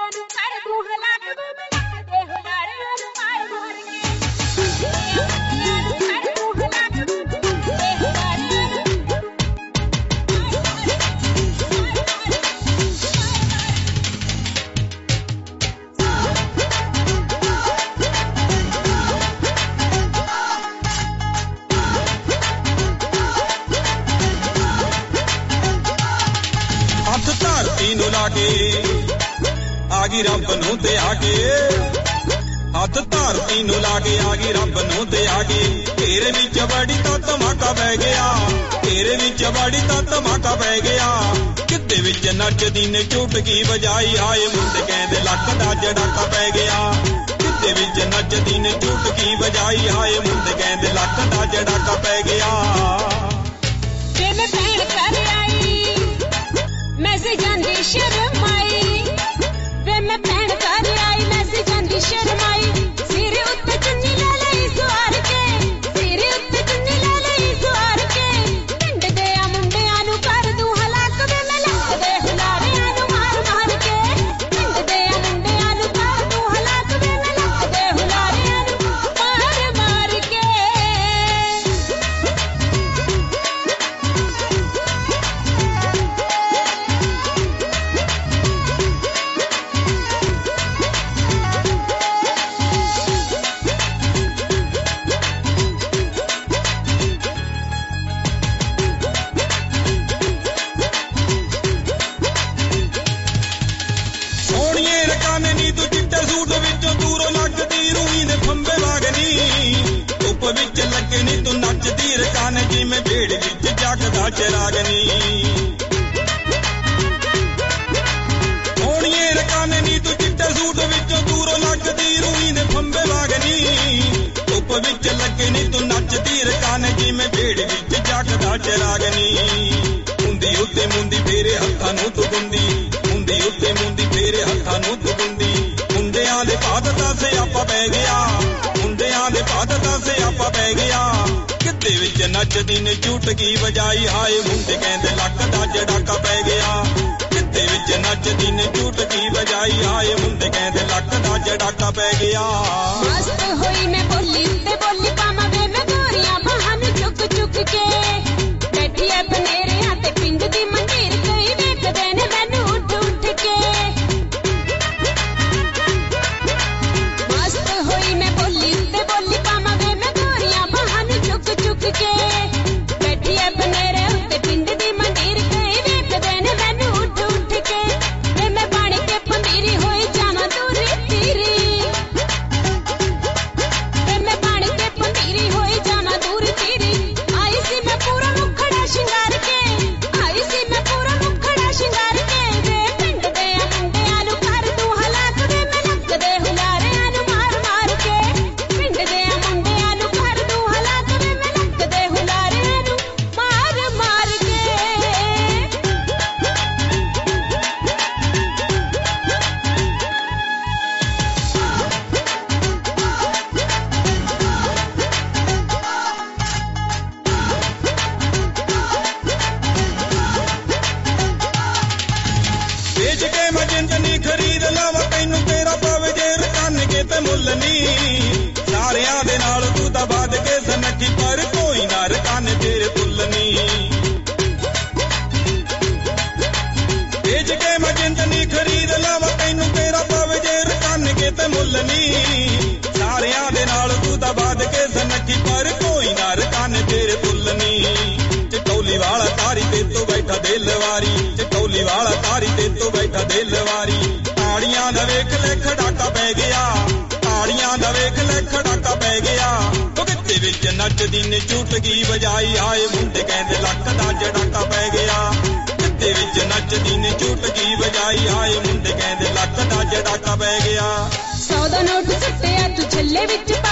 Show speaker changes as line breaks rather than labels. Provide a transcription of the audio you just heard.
आगी रब नूं ते आके हथ धरती नूं लाके आगी रब नूं ते आके घेरे विच बड़ी तां धमाका पै गया घेरे विच बड़ी तां धमाका पै गया किते विच नचदी ने चुटकी बजाई हाय मुंडे कहंदे लक दा जड़ाका पै गया किते विच नचदी ने चुटकी बजाई हाय मुंडे कहंदे लक दा जड़ाका पै गया
ते मैं भैण घर आई मैं से जांदी शर्माई वे मैं भैण घर आई मैं से जांदी शर्माई सिर उत्ते चुन्नी ला लई सवार के सिर उत्ते चुन्नी ला लई सवार के पिंड दे आ मुंडियां नूं कर दूं हलाक वे मैं लक दे हुलारियां नूं मार मार के पिंड दे आ मुंडियां नूं कर दूं हलाक वे मैं लक दे हुलारियां नूं मार मार के
जिमें भेड़ विच जगदा चरागनी सोहणीए रकाने नी तू चिट्टे सूट विचों दूरों लगदी रूही ने फंबे वागनी धुप विच लगे नी तू नचदी रकाने जिमें भेड़ विच जगदा चरागनी मुंदी उत्ते मुंदी फेरे हत्थां नूं तू गुंदी मुंदी उत्ते मुंदी फेरे हत्थां नूं तू गुंदी मुंडियां दे भात दा सियापा पै गया मुंडियां दे भात दा सियापा पै गया किते विच नचदी ने चुटकी बजाई हाय मुंडे कहंदे लक दा जड़ाका पै गया किते विच नचदी ने चुटकी बजाई हाय मुंडे कहंदे लक दा जड़ाका पै गया
मस्त होई मैं बोली ते बोली पामा वे मैं गोरियां बाहां नूं चुक चुक के बैठी ऐ बनेरे ते पिंड दी मंजीर कई वेखदे ने मैनू उठ उठ के मस्त होई मैं बोली ते बोली पामा वे मैं गोरियां बाहां नूं चुक चुक के बैठी ऐ बनेरे ते पिंड दी मंजीर कई वेखदे ने मैनू उठ उठ के वे मैं बण के पंबीरी होई जावां दूरी तीरी वे मैं बण के पंबीरी होई जावां दूरी तीरी आई सी मैं पूरा मुखड़ा शिंगार के आई सी मैं पूरा मुखड़ा शिंगार के वे पिंड दे आ मुंडियां नूं कर दूं हलाक वे मैं लक दे हुलारियां नूं मार मार के पिंड दे आ मुंडियां नूं कर दूं हलाक वे मैं लक दे हुलारियां नूं मार मार के
बेच के मैं जिंदनी खरीद लवां तैनू तेरा पवे जे रकान के ते मुल नी सारियां दे नाल तू तां बाद के सनकी पर कोई ना रकान तेरे तुल नी बेच के मैं जिंदनी खरीद लवां तैनू तेरा पवे जे रकान के ते मुल नी सारियां दे नाल तू तां बाद के सनकी पर कोई ना रकान तेरे तुल नी चिटौली वाला तारी ते तू बैठा दिल वारी चिटौली वाला तारी ते तू बैठा दिल वारी ताड़ियां दा वेख ले खड़ाका पै गया ताड़ियां दा वेख ले खड़ाका पै गया किते विच नचदी ने चुटकी बजाई हाय मुंडे कहंदे लक दा जड़ाका पै गया किते विच नचदी ने चुटकी बजाई हाय मुंडे कहंदे लक दा जड़ाका पै गया
100 दा नोट सुट्टिया तू छल्ले विच